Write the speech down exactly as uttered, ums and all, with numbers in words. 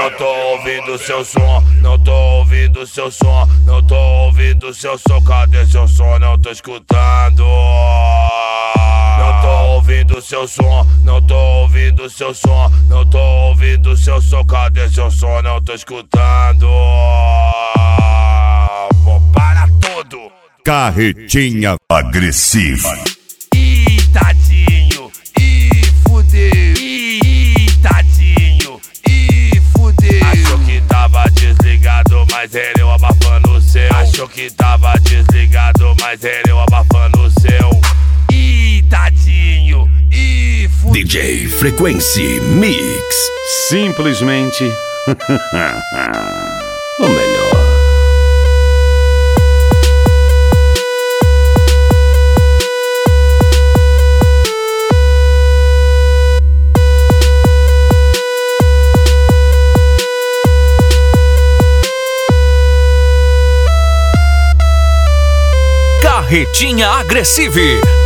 não tô ouvindo seu som, não tô ouvindo seu som, não tô ouvindo seu som, cadê seu som? Não tô escutando. Não tô ouvindo seu som, não tô ouvindo seu som, não tô ouvindo seu som, cadê seu som? Não tô escutando. Vou para tudo. Carretinha agressiva. Ih, tadinho, ih, fudeu, ih, tadinho, ih, fudeu. Achou que tava desligado, mas ele eu abafando o seu. Achou que tava desligado, mas ele eu abafando o seu. Ih, tadinho, ih, fudeu. D J Frequency Mix. Simplesmente o melhor. Carretinha Agressiva.